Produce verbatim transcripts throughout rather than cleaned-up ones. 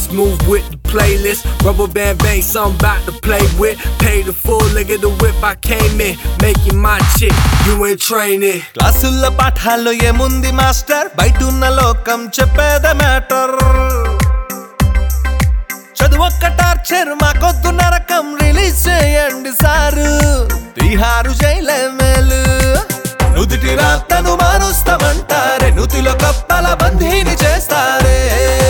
Smooth with the playlist. Rubber band bang, something about to play with. Pay the full, look at the whip I came in. Making my chick, you ain't training. క్లాసుల్లో పాఠాల్లో ఏముంది master, బయటున్న లోకం చెప్పేదే matter. చదువొక్క torture మాకొద్దు నరకం, release చేయండి sir. తిహారు జైలే మేలు, నుదుటి రాతను మారుస్తామంటారే, నుతిలో కప్పల బందీని చేస్తారే.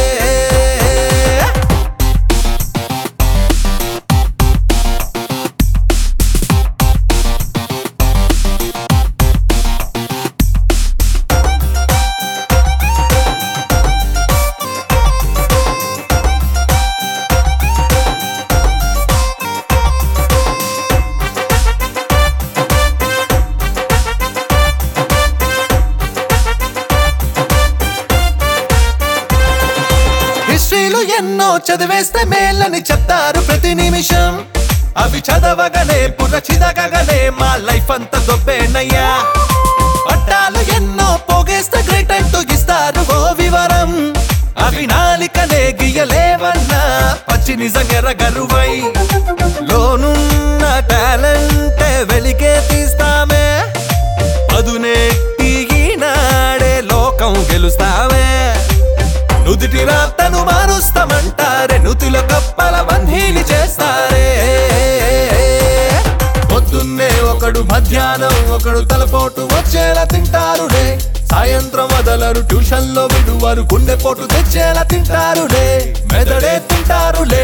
హిస్టరీలో ఎన్నో చదివేస్తే మేలని చెప్తారు ప్రతి నిమిషం. అవి చదవగానే పుర్ర చిదగగానే మా లైఫ్ అంతా దొబ్బేనయ్యా. పట్టాలు ఎన్నో పోగేస్తే గ్రేట్ అంటూ ఇస్తారు ఓ వివరం. అవి నాలికనే గియలేవన్నా పచ్చి నిజంగా గరువై. లోనున్న టాలెంటే వెలికే తీస్తామే, పదునెట్టి ఈనాడే లోకం గెలుస్తామే. నుదుటి రాతను మారుస్తామంటారే, నుతిలో కప్పల బంధీని చేస్తారే. పొద్దున్నే ఒకడు, మధ్యాహ్నం ఒకడు, తలపోటు వచ్చేలా తింటారుడే. సాయంత్రం వదలరు, ట్యూషన్లో విడువరు, గుండెపోటు తెచ్చేలా తింటారుడే. మెదడే తింటారులే.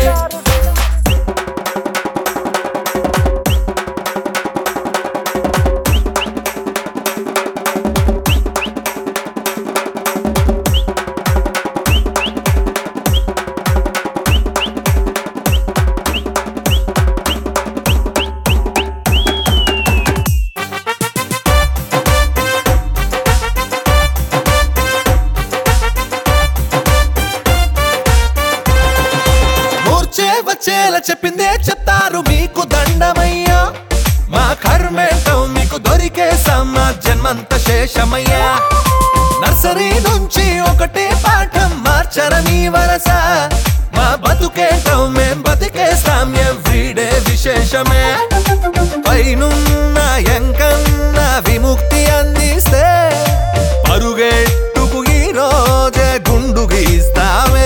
వచ్చేలా చెప్పిందే చెప్తారు మీకు దండమయ్యా. మా కర్మేంటో మీకు దొరికే సమా జన్మంత శేషమయ్యా. నర్సరీ నుంచి ఒకటే పాఠం మార్చరని వరస. మా బతుకేంటో మేం బతికేస్తాం ఎవ్రీడే విశేషమే. పైనున్న ఎంకన్న విముక్తి అందిస్తే పరుగెట్టుకు ఈ రోజే గుండు గీస్తామే.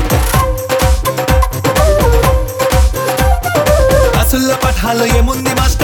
క్లాసుల్లో పాఠాల్లో ఏముంది మాస్టర్,